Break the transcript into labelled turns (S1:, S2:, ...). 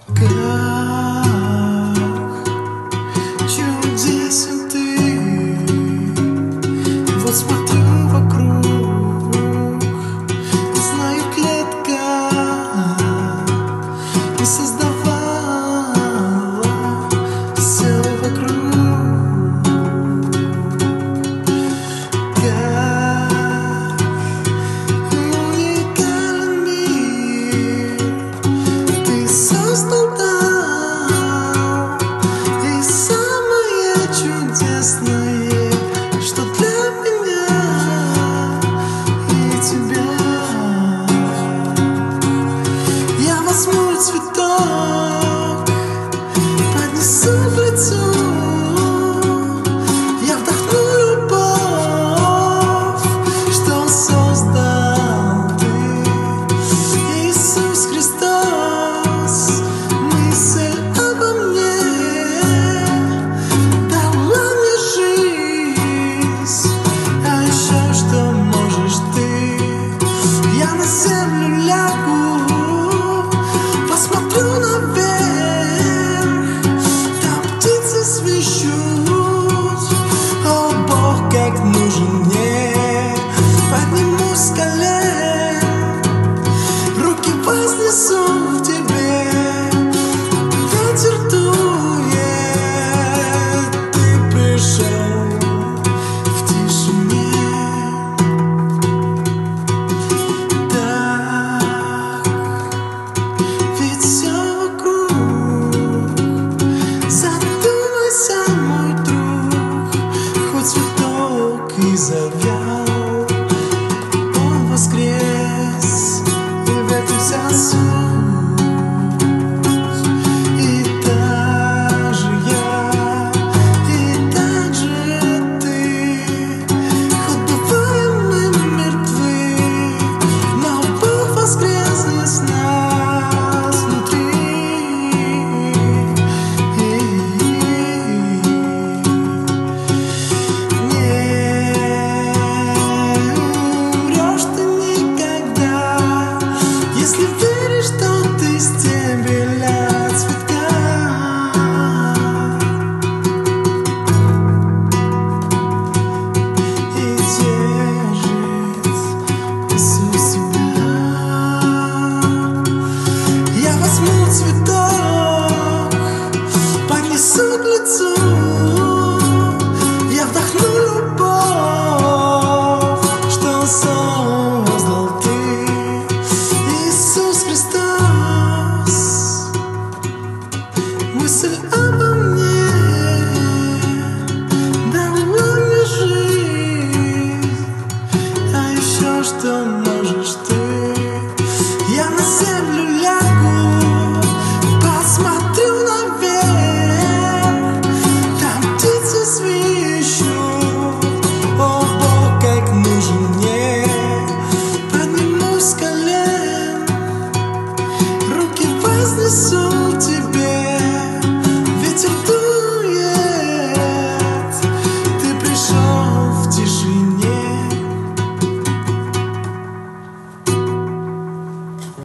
S1: Как чудесен ты, вот смотрю вокруг и знаю, клетка не создавала все вокруг. Как уникален мир ты создал там, и самое чудесное, что для меня и тебя. Я возьму цветок, поднесу к лицу, я вдохну любовь, что создал ты, Иисус Христос. Мысль обо мне дала мне жизнь, а еще что можешь ты. Я на землю лягу, посмотрю наверх, там птицы свищут. О, Бог, как нужен мне, поднимусь с колен, руки вознесу к тебе. Ветер дует, ты пришел в тишине. Так, ведь все вокруг. Задумайся, мой друг, хоть цветок и завял, он воскрес, и в этом вся суть. И так же я, и так же ты, хоть бываем мы мертвы, но Бог воскрес из нас внутри. Не умрешь ты никогда, если веришь, что ты стебеля цветка. И держит Иисус тебя. Я возьму цветок, поднесу к лицу, я вдохну любовь, что создал ты, Иисус Христос. Мысль обо мне дала мне жизнь, а еще что можешь ты.